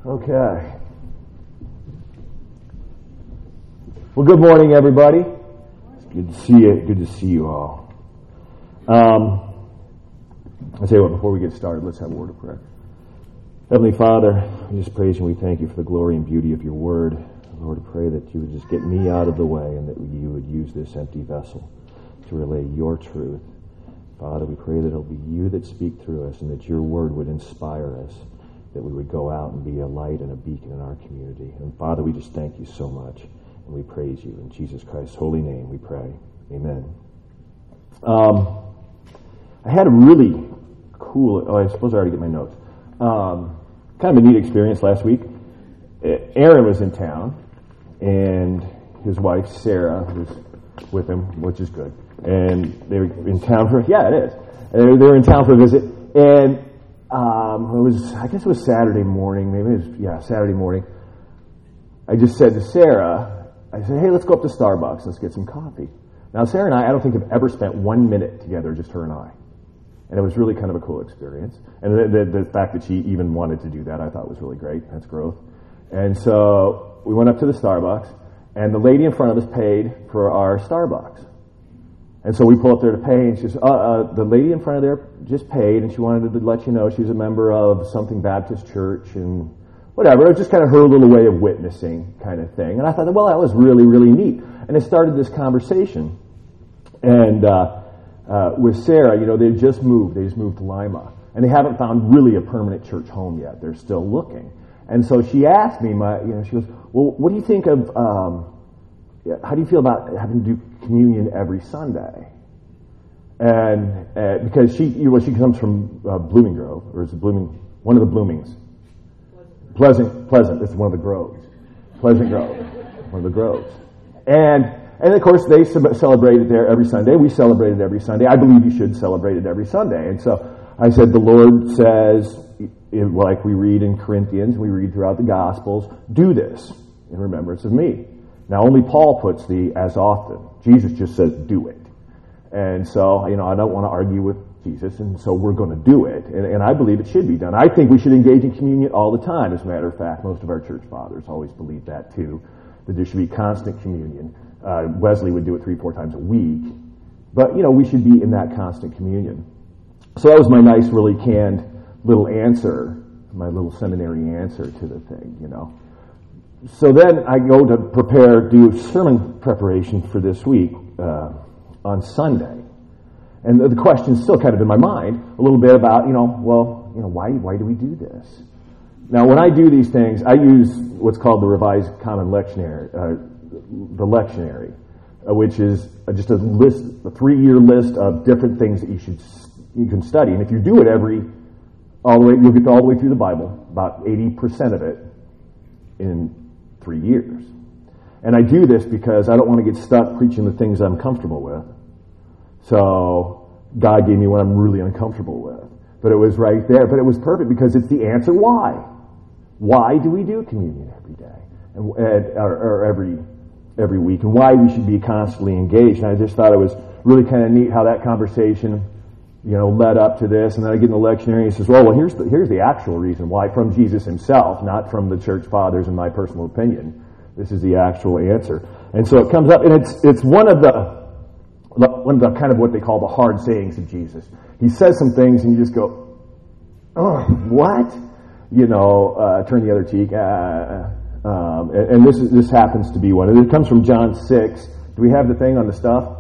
Okay. Well, good morning, everybody. It's good to see you. Good to see you all. I'll tell you what, before we get started, let's have a word of prayer. Heavenly Father, we just praise you and we thank you for the glory and beauty of your word. Lord, I pray that you would just get me out of the way and that you would use this empty vessel to relay your truth. Father, we pray that it'll be you that speak through us and that your word would inspire us, that we would go out and be a light and a beacon in our community. And Father, we just thank you so much, and we praise you. In Jesus Christ's holy name we pray. Amen. I had a really cool, I suppose I already get my notes, kind of a neat experience last week. Aaron was in town, and his wife, Sarah, was with him, which is good. And they were in town for, yeah, it is. They were in town for a visit, and I guess it was Saturday morning, Saturday morning. I just said to Sarah, I said, hey, let's go up to Starbucks, let's get some coffee. Now, Sarah and I don't think have ever spent 1 minute together, just her and I. And it was really kind of a cool experience. And the fact that she even wanted to do that, I thought was really great. That's growth. And so we went up to the Starbucks, and the lady in front of us paid for our Starbucks. And so we pull up there to pay, and she says, the lady in front of there just paid, and she wanted to let you know she's a member of something Baptist church and whatever. It was just kind of her little way of witnessing kind of thing. And I thought, well, that was really, really neat. And it started this conversation. And with Sarah, they just moved. They just moved to Lima. And they haven't found really a permanent church home yet. They're still looking. And so she asked me, she goes, well, what do you think of, how do you feel about having to do communion every Sunday? And because she comes from Blooming Grove, or is it one of the Bloomings? Pleasant. It's one of the groves. Pleasant Grove, one of the groves. And of course, they celebrate it there every Sunday. We celebrate it every Sunday. I believe you should celebrate it every Sunday. And so I said, the Lord says, like we read in Corinthians, we read throughout the Gospels, do this in remembrance of me. Now, only Paul puts the as often. Jesus just says, do it. And so, I don't want to argue with Jesus, and so we're going to do it. And I believe it should be done. I think we should engage in communion all the time. As a matter of fact, most of our church fathers always believe that too, that there should be constant communion. Wesley would do it 3-4 times a week. But, we should be in that constant communion. So that was my nice, really canned little answer, my little seminary answer to the thing, So then I go to do sermon preparation for this week on Sunday. And the question's still kind of in my mind a little bit about, why do we do this? Now, when I do these things, I use what's called the Revised Common Lectionary, the lectionary, which is just a 3-year list of different things that you can study. And if you do it you'll get all the way through the Bible, about 80% of it in 3 years. And I do this because I don't want to get stuck preaching the things I'm comfortable with. So God gave me what I'm really uncomfortable with. But it was right there. But it was perfect because it's the answer why. Why do we do communion every day or every week? And why we should be constantly engaged. And I just thought it was really kind of neat how that conversation led up to this. And then I get in the lectionary and he says, well, here's the actual reason why, from Jesus himself, not from the church fathers and my personal opinion. This is the actual answer. And so it comes up, and it's one of the kind of what they call the hard sayings of Jesus. He says some things and you just go, oh, what? Turn the other cheek. And this happens to be one. And it comes from John 6. Do we have the thing on the stuff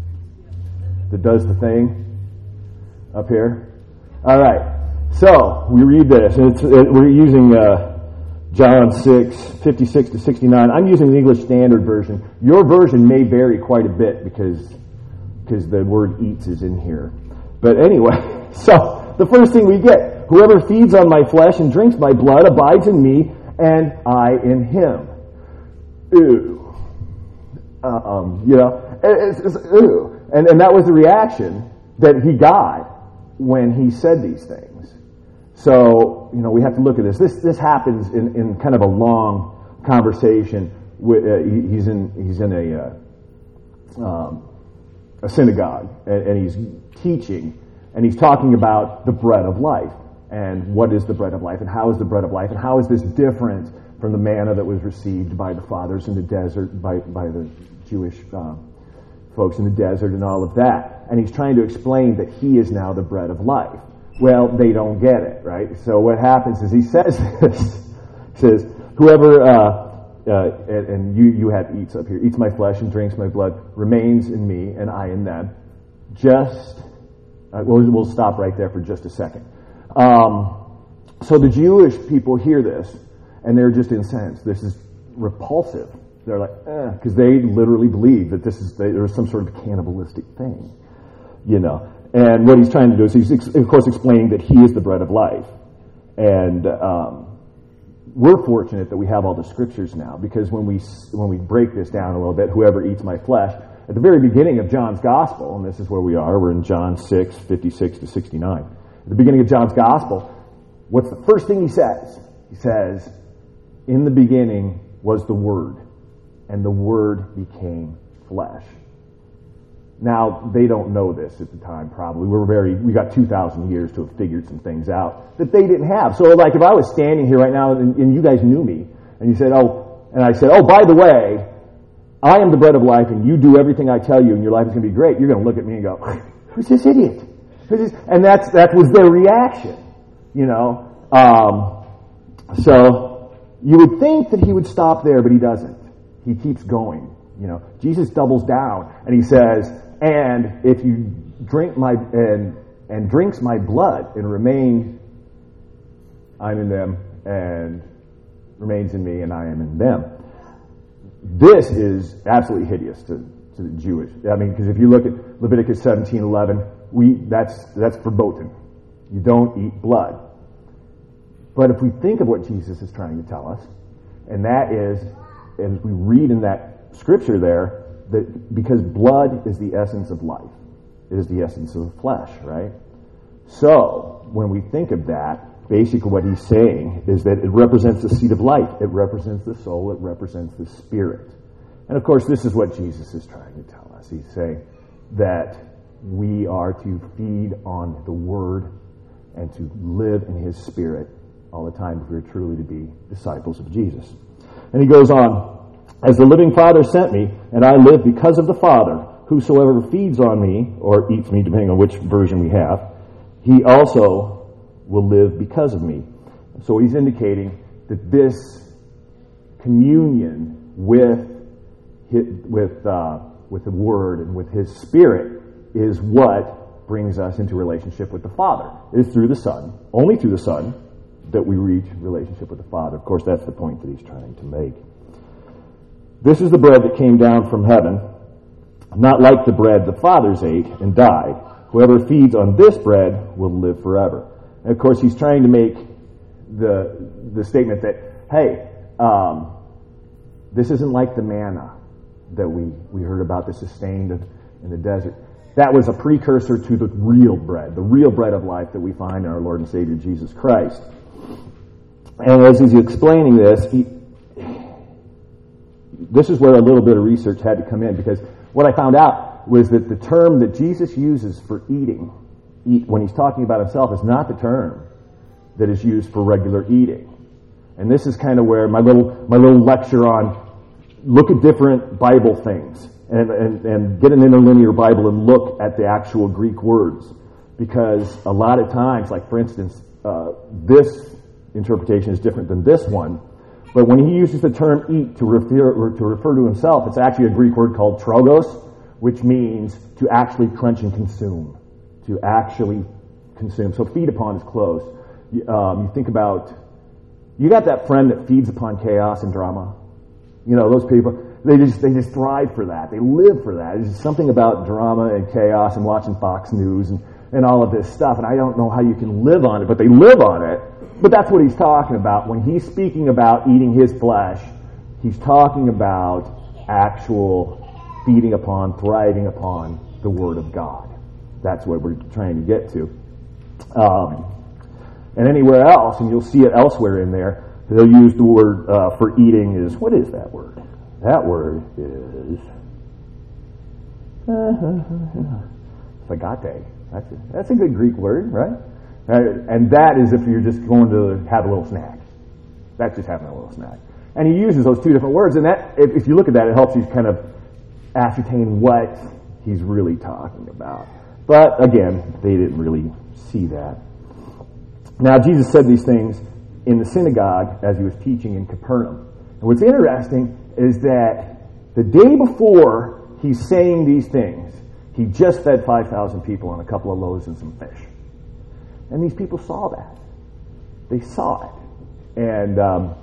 that does the thing? Up here. All right. So we read this. We're using John 6, 56 to 69. I'm using the English Standard Version. Your version may vary quite a bit because the word eats is in here. But anyway, so the first thing we get, whoever feeds on my flesh and drinks my blood abides in me and I in him. Ew. It's ew. And that was the reaction that he got when he said these things. So, we have to look at this. This happens in kind of a long conversation. He's in a synagogue, and he's teaching, and he's talking about the bread of life. and what is the bread of life, and how is the bread of life, and how is this different from the manna that was received by the fathers in the desert, by the Jewish folks in the desert and all of that. And he's trying to explain that he is now the bread of life. Well, they don't get it, right? So what happens is he says this. He says, whoever, and you have eats up here, eats my flesh and drinks my blood, remains in me and I in them. We'll stop right there for just a second. So the Jewish people hear this, and they're just incensed. This is repulsive. They're like, because they literally believe that there's some sort of cannibalistic thing, And what he's trying to do is he's, of course, explaining that he is the bread of life. And we're fortunate that we have all the scriptures now, because when we break this down a little bit, whoever eats my flesh, at the very beginning of John's Gospel, and this is where we are, we're in John 6, 56 to 69. At the beginning of John's Gospel, what's the first thing he says? He says, in the beginning was the Word, and the Word became flesh. Now, they don't know this at the time, probably. We got 2,000 years to have figured some things out that they didn't have. So, like, if I was standing here right now and you guys knew me, and you said, and I said, by the way, I am the bread of life, and you do everything I tell you, and your life is going to be great, you're going to look at me and go, who's this idiot? And that was their reaction, So, you would think that he would stop there, but he doesn't. He keeps going. Jesus doubles down, and he says, and if you drink and drinks my blood and remain, I'm in them, and remains in me, and I am in them. This is absolutely hideous to the Jewish. I mean, because if you look at Leviticus 17:11, that's verboten. You don't eat blood. But if we think of what Jesus is trying to tell us, and that is, as we read in that scripture there, that because blood is the essence of life, it is the essence of the flesh, right? So when we think of that, basically what he's saying is that it represents the seed of life, it represents the soul, it represents the spirit. And of course, this is what Jesus is trying to tell us. He's saying that we are to feed on the Word and to live in His Spirit all the time if we're truly to be disciples of Jesus. And he goes on, as the living Father sent me, and I live because of the Father, whosoever feeds on me, or eats me, depending on which version we have, he also will live because of me. So he's indicating that this communion with the Word and with His Spirit is what brings us into relationship with the Father. It is through the Son, only through the Son, that we reach relationship with the Father. Of course, that's the point that he's trying to make. This is the bread that came down from heaven, not like the bread the fathers ate and died. Whoever feeds on this bread will live forever. And of course, he's trying to make the statement that, hey, this isn't like the manna that we heard about, the sustained in the desert. That was a precursor to the real bread of life that we find in our Lord and Savior Jesus Christ. And as he's explaining this is where a little bit of research had to come in, because what I found out was that the term that Jesus uses for eat when he's talking about himself, is not the term that is used for regular eating. And this is kind of where my little lecture on look at different Bible things and get an interlinear Bible and look at the actual Greek words, because a lot of times, like for instance, this interpretation is different than this one. But when he uses the term eat to refer to himself, it's actually a Greek word called trogos, which means to actually crunch and consume. To actually consume. So feed upon is close. You think about, you got that friend that feeds upon chaos and drama. Those people, they just thrive for that. They live for that. There's something about drama and chaos and watching Fox News and all of this stuff. And I don't know how you can live on it, but they live on it. But that's what he's talking about. When he's speaking about eating his flesh, he's talking about actual feeding upon, thriving upon the Word of God. That's what we're trying to get to. And anywhere else, and you'll see it elsewhere in there, they'll use the word for eating what is that word? That word is phagate. That's a good Greek word, right? And that is if you're just going to have a little snack. That's just having a little snack. And he uses those two different words, and that, if you look at that, it helps you kind of ascertain what he's really talking about. But again, they didn't really see that. Now, Jesus said these things in the synagogue as he was teaching in Capernaum. And what's interesting is that the day before he's saying these things, he just fed 5,000 people on a couple of loaves and some fish. And these people saw that. They saw it. And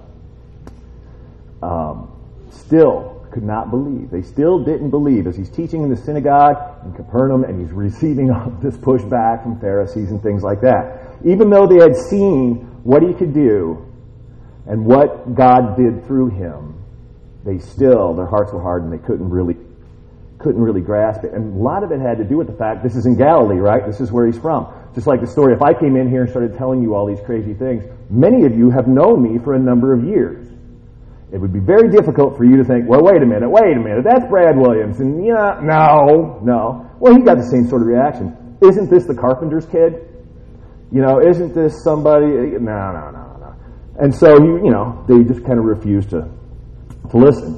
still could not believe. They still didn't believe as he's teaching in the synagogue in Capernaum and he's receiving this pushback from Pharisees and things like that. Even though they had seen what he could do and what God did through him, they still, their hearts were hardened. They couldn't really grasp it. And a lot of it had to do with the fact this is in Galilee, right? This is where he's from. Just like the story, if I came in here and started telling you all these crazy things, many of you have known me for a number of years. It would be very difficult for you to think, well, wait a minute, that's Brad Williams. And no. Well, he got the same sort of reaction. Isn't this the carpenter's kid? Isn't this somebody? No. And so, they just kind of refused to listen.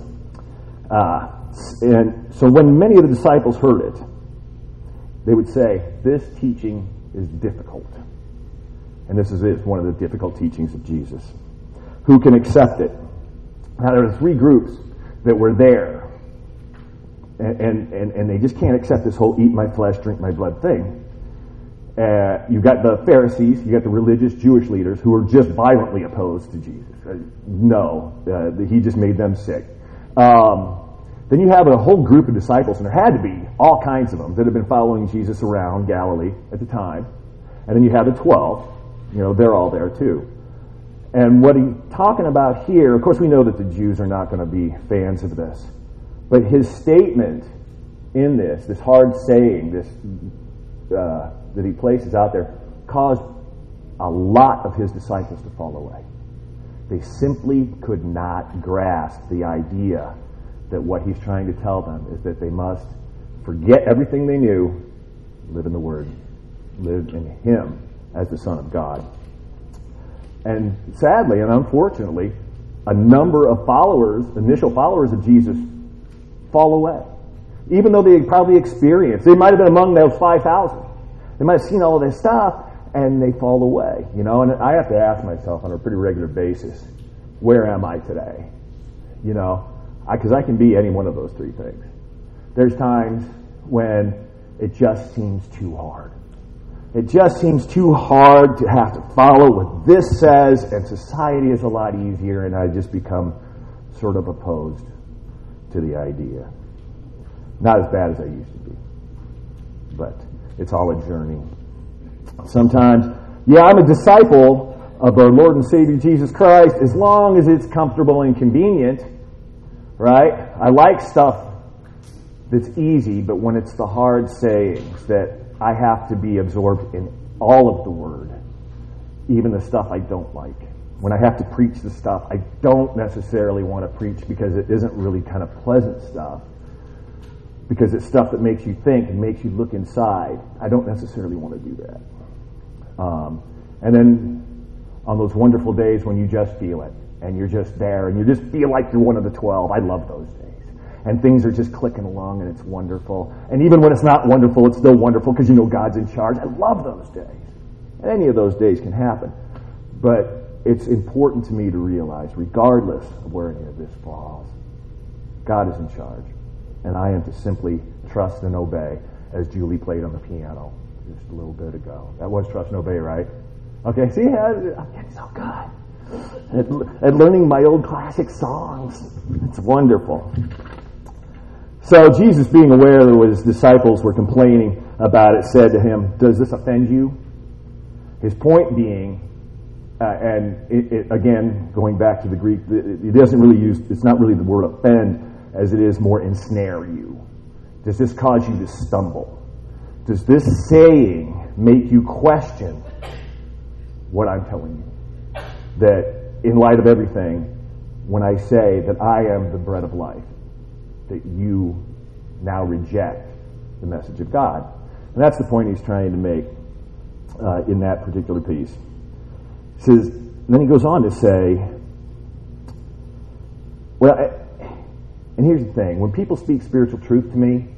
And so when many of the disciples heard it, they would say, this teaching is difficult. And this is one of the difficult teachings of Jesus. Who can accept it? Now, there are three groups that were there. And they just can't accept this whole eat my flesh, drink my blood thing. You've got the Pharisees, you got the religious Jewish leaders who are just violently opposed to Jesus. He just made them sick. Then you have a whole group of disciples, and there had to be all kinds of them that had been following Jesus around Galilee at the time. And then you have the 12. They're all there too. And what he's talking about here, of course we know that the Jews are not going to be fans of this. But his statement in this hard saying, that he places out there, caused a lot of his disciples to fall away. They simply could not grasp the idea that what he's trying to tell them is that they must forget everything they knew, live in the Word, live in him as the Son of God. And sadly and unfortunately, a number of initial followers of Jesus, fall away. Even though they probably experienced, they might have been among those 5,000. They might have seen all of this stuff, and they fall away. And I have to ask myself on a pretty regular basis, where am I today? Because I can be any one of those three things. There's times when it just seems too hard. It just seems too hard to have to follow what this says, and society is a lot easier, and I just become sort of opposed to the idea. Not as bad as I used to be, but it's all a journey. Sometimes, I'm a disciple of our Lord and Savior Jesus Christ as long as it's comfortable and convenient, right? I like stuff that's easy, but when it's the hard sayings that I have to be absorbed in all of the Word, even the stuff I don't like. When I have to preach the stuff I don't necessarily want to preach because it isn't really kind of pleasant stuff, because it's stuff that makes you think and makes you look inside, I don't necessarily want to do that. And then on those wonderful days when you just feel it, and you're just there, and you just feel like you're one of the 12, I love those days. And things are just clicking along, and it's wonderful. And even when it's not wonderful, it's still wonderful because God's in charge. I love those days. And any of those days can happen. But it's important to me to realize, regardless of where any of this falls, God is in charge. And I am to simply trust and obey, as Julie played on the piano just a little bit ago. That was trust and obey, right? Okay, see, I'm getting so good at learning my old classic songs. It's wonderful. So Jesus, being aware that his disciples were complaining about it, said to him, does this offend you? His point being, again, going back to the Greek, it doesn't really use, it's not really the word offend as it is more ensnare you. Does this cause you to stumble? Does this saying make you question what I'm telling you? That in light of everything, when I say that I am the bread of life, that you now reject the message of God. And that's the point he's trying to make. in that particular piece. He says, then he goes on to say, well, and here's the thing, when people speak spiritual truth to me,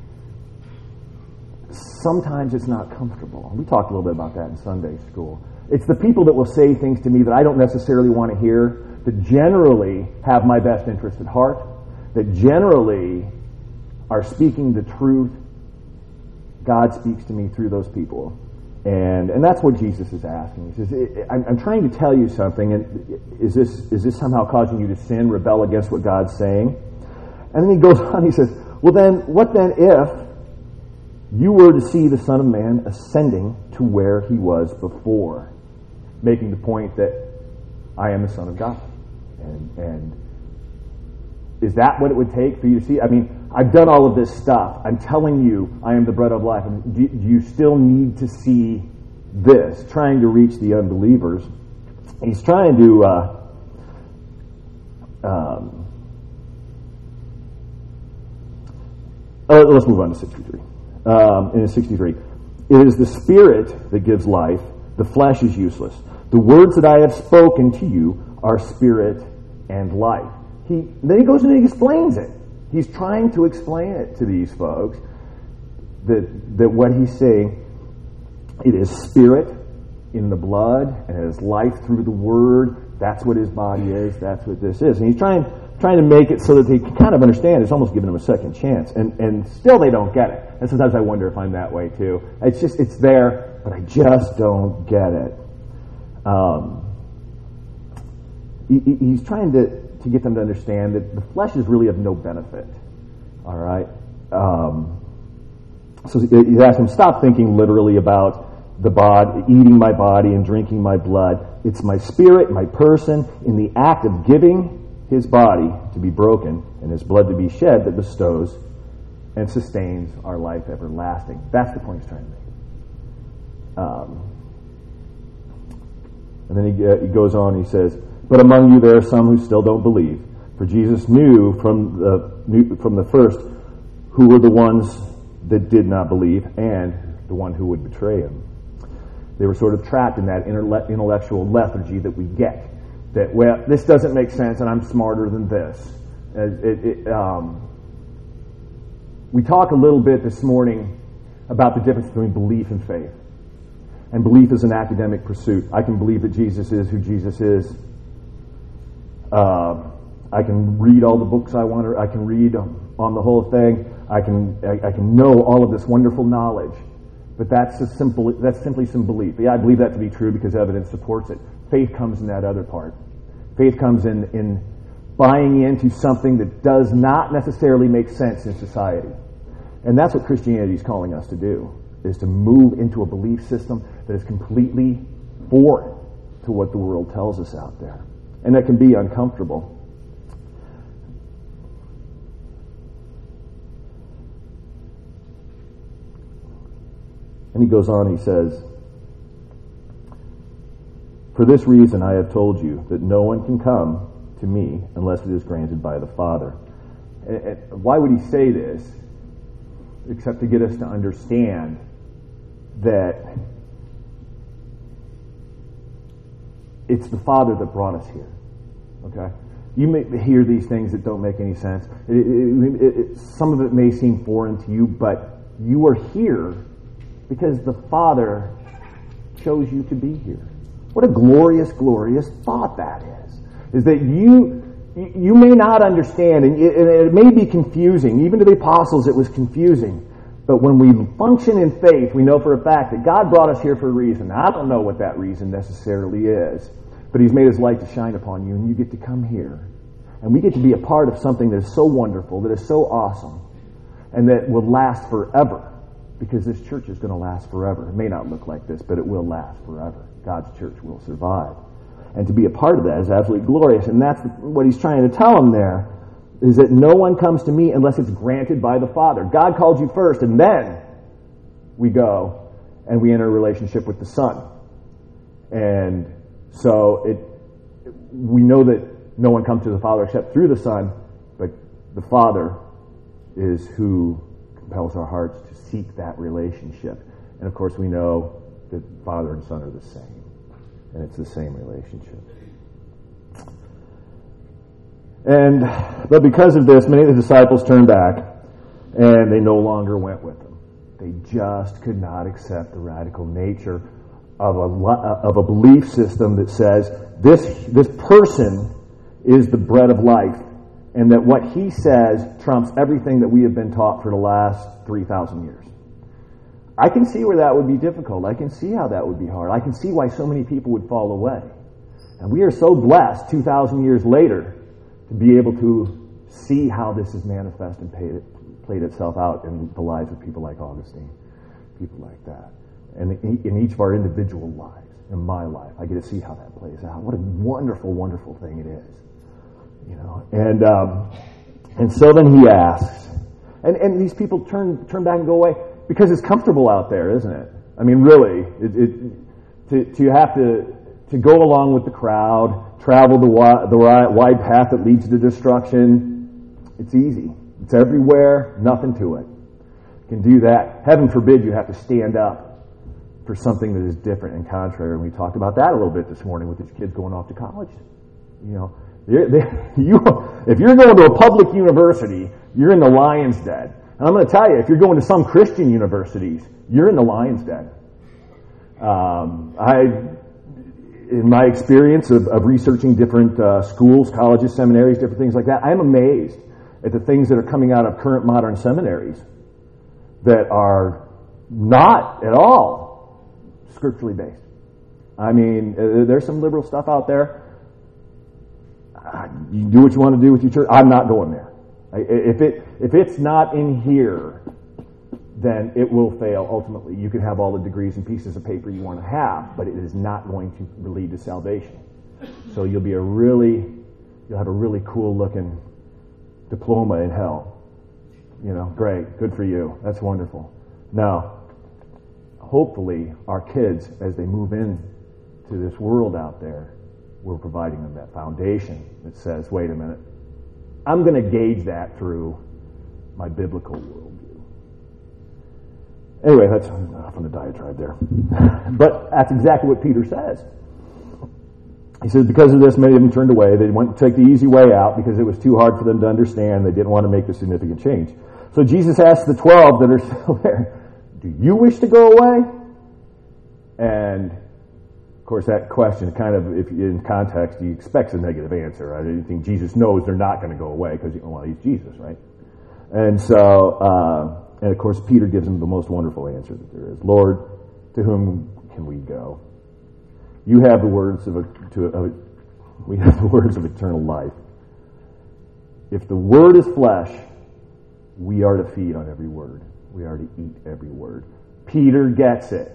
sometimes it's not comfortable. We talked a little bit about that in Sunday school. It's the people that will say things to me that I don't necessarily want to hear, that generally have my best interest at heart, that generally are speaking the truth. God speaks to me through those people. And that's what Jesus is asking. He says, I'm trying to tell you something, and is this somehow causing you to sin, rebel against what God's saying? And then he goes on, he says, well then, what then if you were to see the Son of Man ascending to where he was before? Making the point that I am the Son of God. And is that what it would take for you to see? I mean, I've done all of this stuff. I'm telling you I am the bread of life. I mean, do you still need to see this? Trying to reach the unbelievers. He's trying to let's move on to 63. In 63, it is the Spirit that gives life. The flesh is useless. The words that I have spoken to you are spirit and life. Then he goes and he explains it. He's trying to explain it to these folks that what he's saying, it is spirit in the blood and it is life through the word. That's what his body is. That's what this is. And he's trying to make it so that they can kind of understand. It's almost giving them a second chance. And still they don't get it. And sometimes I wonder if I'm that way too. It's there, but I just don't get it. He's trying to get them to understand that the flesh is really of no benefit. All right? So he's asking them, stop thinking literally about the body, eating my body and drinking my blood. It's my spirit, my person, in the act of giving his body to be broken and his blood to be shed that bestows and sustains our life everlasting. That's the point he's trying to make. And then he goes on, he says, but among you there are some who still don't believe. For Jesus knew from the first who were the ones that did not believe and the one who would betray him. They were sort of trapped in that intellectual lethargy that we get. That, well, this doesn't make sense and I'm smarter than this. We talked a little bit this morning about the difference between belief and faith. And belief is an academic pursuit. I can believe that Jesus is who Jesus is. I can read all the books I want to. I can read on the whole thing. I can know all of this wonderful knowledge. But that's simply some belief. Yeah, I believe that to be true because evidence supports it. Faith comes in that other part. Faith comes in buying into something that does not necessarily make sense in society. And that's what Christianity is calling us to do, is to move into a belief system that is completely foreign to what the world tells us out there. And that can be uncomfortable. And he goes on, he says, for this reason I have told you that no one can come to me unless it is granted by the Father. And why would he say this? Except to get us to understand that it's the Father that brought us here. Okay? You may hear these things that don't make any sense. Some of it may seem foreign to you, but you are here because the Father chose you to be here. What a glorious, glorious thought that is that you may not understand, and it may be confusing. Even to the apostles it was confusing. But when we function in faith, we know for a fact that God brought us here for a reason. Now, I don't know what that reason necessarily is, but he's made his light to shine upon you, and you get to come here. And we get to be a part of something that is so wonderful, that is so awesome, and that will last forever. Because this church is going to last forever. It may not look like this, but it will last forever. God's church will survive. And to be a part of that is absolutely glorious. And that's what he's trying to tell them there, is that no one comes to me unless it's granted by the Father. God called you first, and then we go and we enter a relationship with the Son. And so we know that no one comes to the Father except through the Son, but the Father is who compels our hearts to seek that relationship. And of course we know that Father and Son are the same. And it's the same relationship. But because of this, many of the disciples turned back, and they no longer went with him. They just could not accept the radical nature of a belief system that says this person is the bread of life, and that what he says trumps everything that we have been taught for the last 3,000 years. I can see where that would be difficult. I can see how that would be hard. I can see why so many people would fall away. And we are so blessed 2,000 years later to be able to see how this is manifest and played itself out in the lives of people like Augustine, people like that. And in each of our individual lives, in my life, I get to see how that plays out. What a wonderful, wonderful thing it is. You know, and so then he asks, and these people turn back and go away because it's comfortable out there, isn't it? I mean, really, to have to go along with the crowd, travel the wide path that leads to destruction. It's easy. It's everywhere. Nothing to it. You can do that. Heaven forbid you have to stand up for something that is different and contrary. And we talked about that a little bit this morning with these kids going off to college. You know, if you're going to a public university, you're in the lion's den. And I'm going to tell you, if you're going to some Christian universities, you're in the lion's den. In my experience of researching different schools, colleges, seminaries, different things like that, I'm amazed at the things that are coming out of current modern seminaries that are not at all scripturally based. I mean, there's some liberal stuff out there. You do what you want to do with your church. I'm not going there. If it's not in here, then it will fail ultimately. You can have all the degrees and pieces of paper you want to have, but it is not going to lead to salvation. So you'll have a really cool looking diploma in hell. You know, great, good for you. That's wonderful. Now, hopefully our kids, as they move in to this world out there, we're providing them that foundation that says, wait a minute, I'm going to gauge that through my biblical worldview. Anyway, that's off on the diatribe there. But that's exactly what Peter says. He says, because of this, many of them turned away. They went to take the easy way out because it was too hard for them to understand. They didn't want to make the significant change. So Jesus asked the 12 that are still there, do you wish to go away? And of course, that question kind of, if in context, he expects a negative answer. I think Jesus knows they're not going to go away because, well, he's Jesus, right? And so, and of course, Peter gives him the most wonderful answer that there is. Lord, to whom can we go? You have the words we have the words of eternal life. If the word is flesh, we are to feed on every word. We are to eat every word. Peter gets it.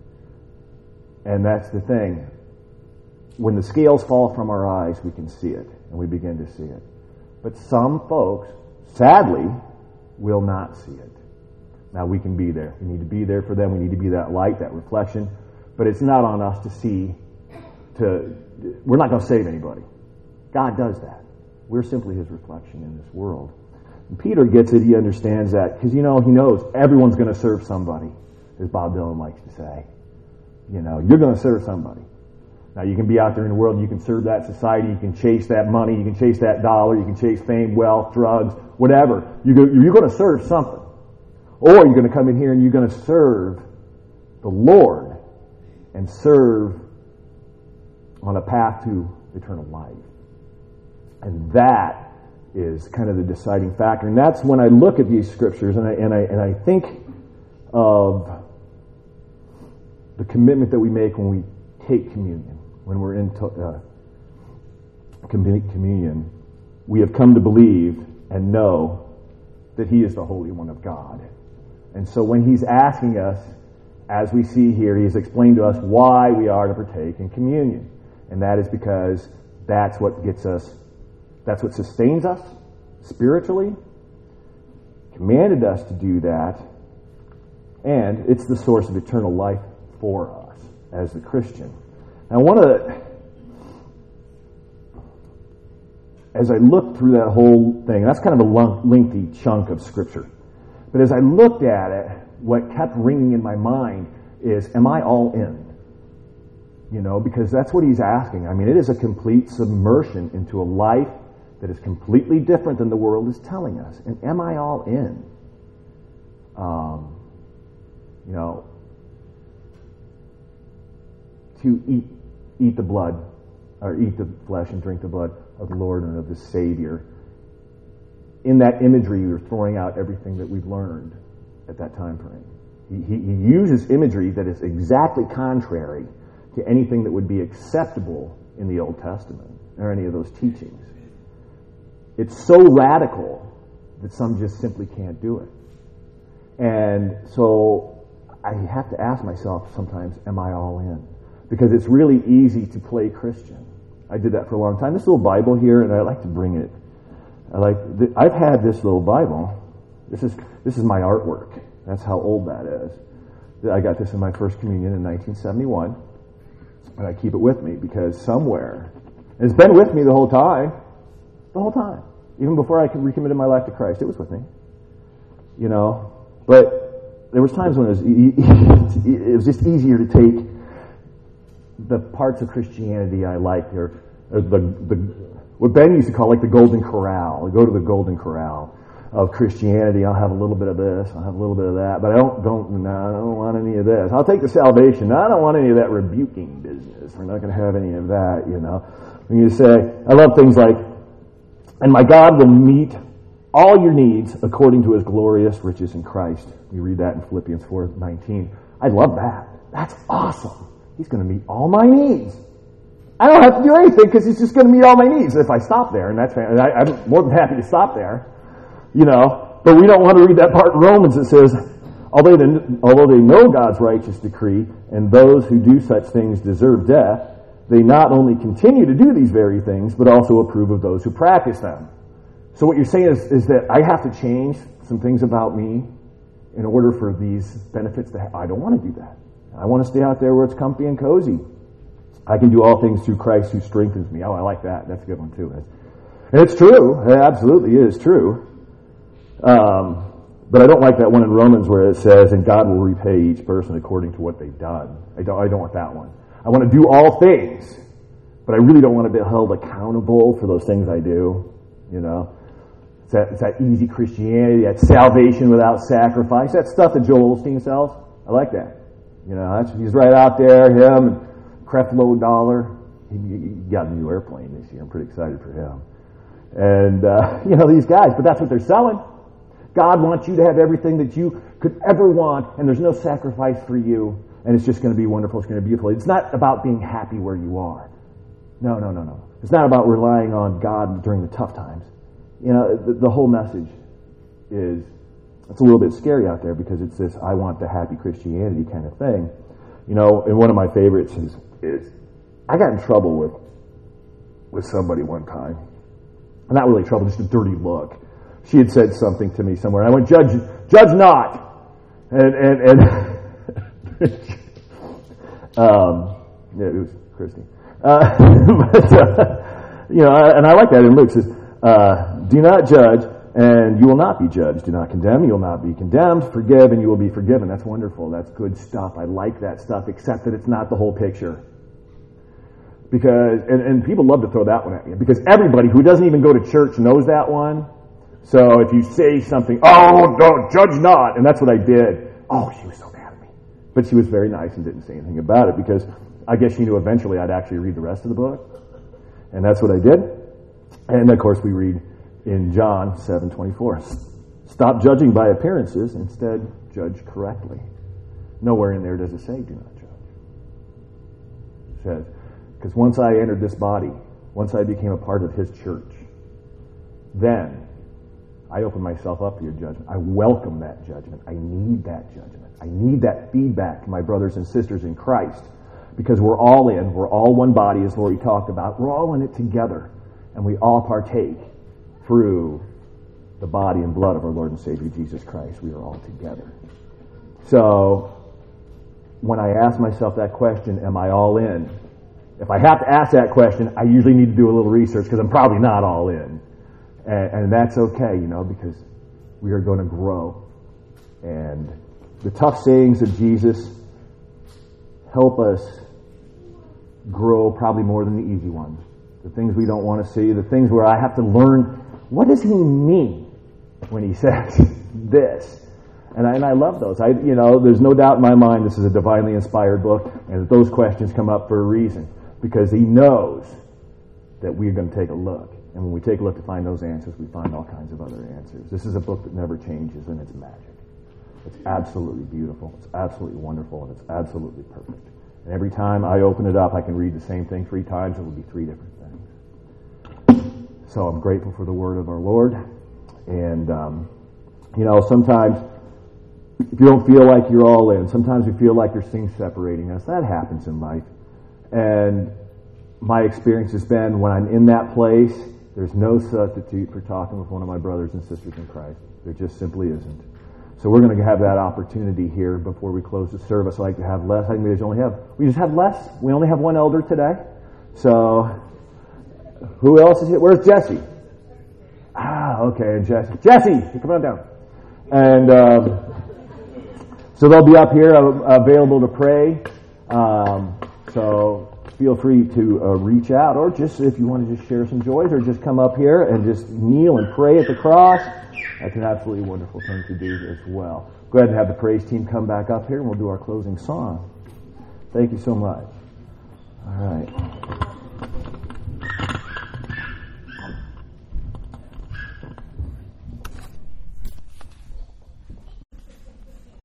And that's the thing. When the scales fall from our eyes, we can see it, and we begin to see it. But some folks, sadly, will not see it. Now, we can be there. We need to be there for them. We need to be that light, that reflection. But it's not on us to see. We're not going to save anybody. God does that. We're simply his reflection in this world. And Peter gets it. He understands that. Because, he knows everyone's going to serve somebody, as Bob Dylan likes to say. You're going to serve somebody. Now, you can be out there in the world, you can serve that society, you can chase that money, you can chase that dollar, you can chase fame, wealth, drugs, whatever. You're going to serve something. Or you're going to come in here and you're going to serve the Lord and serve on a path to eternal life. And that is kind of the deciding factor. And that's when I look at these scriptures and I think of the commitment that we make when we take communion, when we're in communion. We have come to believe and know that he is the Holy One of God. And so when he's asking us, as we see here, he's explained to us why we are to partake in communion. And that is because that's what gets us, that's what sustains us spiritually, commanded us to do that, and it's the source of eternal life for us as the Christian. Now, as I looked through that whole thing, that's kind of a lengthy chunk of Scripture, but as I looked at it, what kept ringing in my mind is, am I all in? Because that's what he's asking. I mean, it is a complete submersion into a life that is completely different than the world is telling us. And am I all in? To eat the blood, or eat the flesh and drink the blood of the Lord and of the Savior. In that imagery, you're throwing out everything that we've learned at that time frame. He uses imagery that is exactly contrary to anything that would be acceptable in the Old Testament or any of those teachings. It's so radical that some just simply can't do it. And so I have to ask myself sometimes, am I all in? Because it's really easy to play Christian. I did that for a long time. This little Bible here, and I like to bring it. I've had this little Bible. This is my artwork. That's how old that is. I got this in my first communion in 1971. And I keep it with me because somewhere, and it's been with me the whole time. Even before I recommitted my life to Christ, it was with me. But there was times when it was just easier to take the parts of Christianity I liked, or what Ben used to call like the Golden Corral. I go to the Golden Corral of Christianity. I'll have a little bit of this, I'll have a little bit of that, but I don't want any of this. I'll take the salvation. No, I don't want any of that rebuking business. We're not going to have any of that, When you say, I love things like, and my God will meet all your needs according to his glorious riches in Christ. We read that in Philippians 4:19. I love that. That's awesome. He's going to meet all my needs. I don't have to do anything because he's just going to meet all my needs if I stop there, and I'm more than happy to stop there. But we don't want to read that part in Romans that says, although they know God's righteous decree, and those who do such things deserve death, they not only continue to do these very things, but also approve of those who practice them. So what you're saying is that I have to change some things about me in order for these benefits to happen. I don't want to do that. I want to stay out there where it's comfy and cozy. I can do all things through Christ who strengthens me. Oh, I like that. That's a good one too. And it's true. It absolutely is true. But I don't like that one in Romans where it says, and God will repay each person according to what they've done. I don't want that one. I want to do all things, but I really don't want to be held accountable for those things I do. It's that easy Christianity, that salvation without sacrifice, that stuff that Joel Osteen sells. I like that. He's right out there, him and Creflo Dollar. He got a new airplane this year. I'm pretty excited for him. And, these guys, but that's what they're selling. God wants you to have everything that you could ever want, and there's no sacrifice for you, and it's just going to be wonderful, it's going to be beautiful. It's not about being happy where you are. No. It's not about relying on God during the tough times. The whole message is, it's a little bit scary out there because it's this, I want the happy Christianity kind of thing. And one of my favorites is I got in trouble with somebody one time. Not really trouble, just a dirty look. She had said something to me somewhere. I went, judge not. And it was Christy. And I like that in Luke. It says, do not judge, and you will not be judged. Do not condemn, you will not be condemned. Forgive, and you will be forgiven. That's wonderful. That's good stuff. I like that stuff, except that it's not the whole picture. Because, and people love to throw that one at you, because everybody who doesn't even go to church knows that one. So if you say something, oh, don't judge not, and that's what I did. Oh, she was so mad at me. But she was very nice and didn't say anything about it, because I guess she knew eventually I'd actually read the rest of the book. And that's what I did. And of course we read in John 7:24, stop judging by appearances, instead judge correctly. Nowhere in there does it say do not judge. It says, because once I entered this body, once I became a part of his church, then I open myself up to your judgment. I welcome that judgment. I need that judgment. I need that feedback from my brothers and sisters in Christ, because we're all in. We're all one body, as Lori talked about. We're all in it together, and we all partake through the body and blood of our Lord and Savior Jesus Christ. We are all together. So when I ask myself that question, am I all in? If I have to ask that question, I usually need to do a little research, because I'm probably not all in. And that's okay, because we are going to grow. And the tough sayings of Jesus help us grow probably more than the easy ones. The things we don't want to see, the things where I have to learn, what does he mean when he says this? And I love those. There's no doubt in my mind this is a divinely inspired book, and that those questions come up for a reason, because he knows that we're going to take a look. And when we take a look to find those answers, we find all kinds of other answers. This is a book that never changes, and it's magic. It's absolutely beautiful. It's absolutely wonderful, and it's absolutely perfect. And every time I open it up, I can read the same thing 3 times. It will be 3 different things. So I'm grateful for the word of our Lord. And, sometimes if you don't feel like you're all in, sometimes you feel like there's things separating us. That happens in life. And my experience has been when I'm in that place, there's no substitute for talking with one of my brothers and sisters in Christ. There just simply isn't. So we're going to have that opportunity here before we close the service. I like to have less. I think we just have less. We only have one elder today. So who else is here? Where's Jesse? Okay, Jesse, you come on down. And so they'll be up here available to pray. So feel free to reach out, or just if you want to just share some joys, or just come up here and just kneel and pray at the cross. That's an absolutely wonderful thing to do as well. Go ahead and have the praise team come back up here, and we'll do our closing song. Thank you so much.